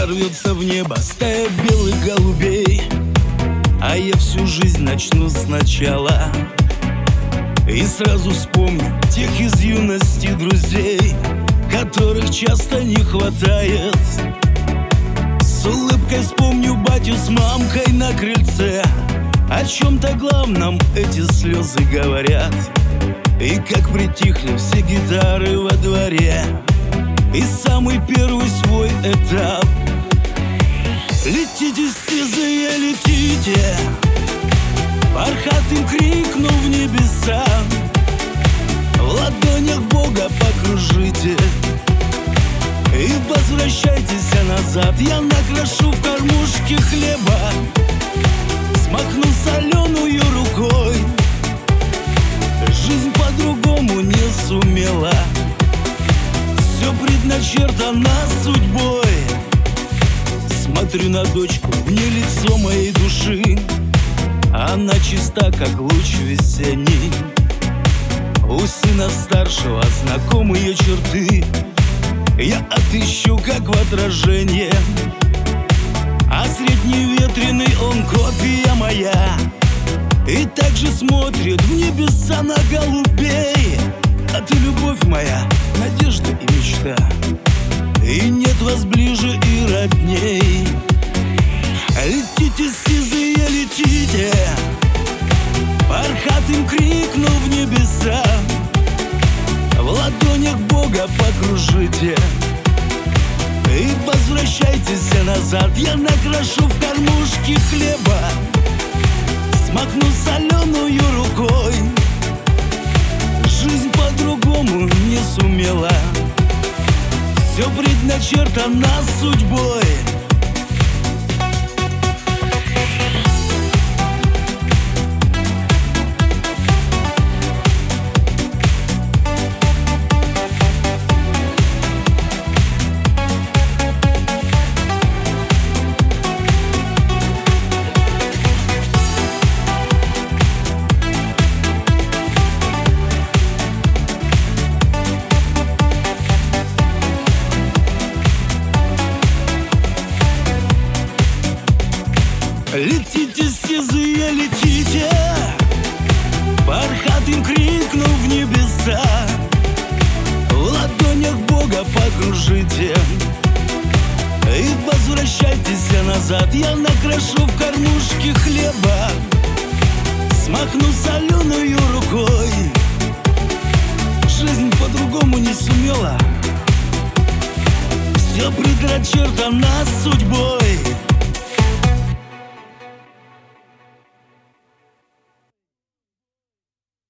Сорвется в небо стая белых голубей, а я всю жизнь начну сначала. И сразу вспомню тех из юности друзей, которых часто не хватает. С улыбкой вспомню батю с мамкой на крыльце. О чем-то главном эти слезы говорят. И как притихли все гитары во дворе, и самый первый свой этап. Летите, сизые, летите, бархатым крикнув в небеса. В ладонях Бога покружите и возвращайтесь назад. Я накрошу в кормушке хлеба, смахну соленую рукой. Жизнь по-другому не сумела, все предначертано судьбой. Смотрю на дочку, не лицо моей души, она чиста, как луч весенний. У сына старшего знакомые черты я отыщу, как в отражении. А средний ветреный он копия моя, и также смотрит в небеса на голубей. А ты, любовь моя, надежда и мечта, и нет вас ближе и родней. Летите, сизые, летите, бархатым крикнув в небеса. В ладонях Бога покружите и возвращайтесь назад. Я накрошу в кормушке хлеба, смахну соленую рукой. Жизнь по-другому не сумела, все предначертано судьбой. Летите, сизые, летите, бархатым крикнув в небеса. В ладонях Бога покружите и возвращайтесь назад. Я накрошу в кормушке хлеба, смахну соленую рукой. Жизнь по-другому не сумела, все предначертано судьбой.